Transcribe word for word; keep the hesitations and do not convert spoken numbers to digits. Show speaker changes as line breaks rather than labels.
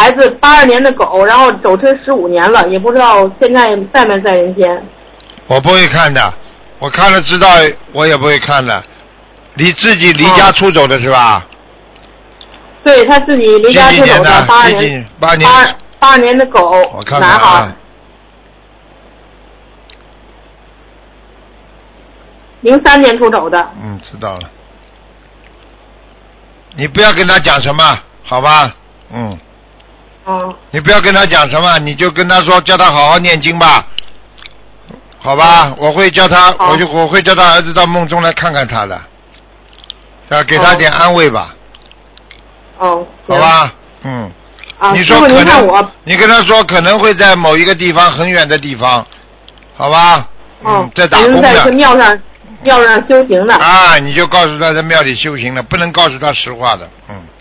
孩子，八二年的狗，然后走车十五年了，也不知道现在在没在人间。
我不会看的，我看了知道，我也不会看的。你自己离家出走的是吧？
对他自己离家出走的，八二年，
八年，
八八二年的狗，
我看看
男孩。
啊。
零三年出走的。
嗯，知道了。你不要跟他讲什么，好吧？嗯。
嗯。
你不要跟他讲什么，你就跟他说，叫他好好念经吧。好吧，我会叫他，我就我会叫他儿子到梦中来看看他的，要给他点安慰吧。
哦。
好吧，嗯。
啊，
你说可能
我，
你跟他说可能会在某一个地方很远的地方，好吧？
嗯，
在打工的。
在庙上，庙上修行的。
啊，你就告诉他在庙里修行的，不能告诉他实话的，嗯。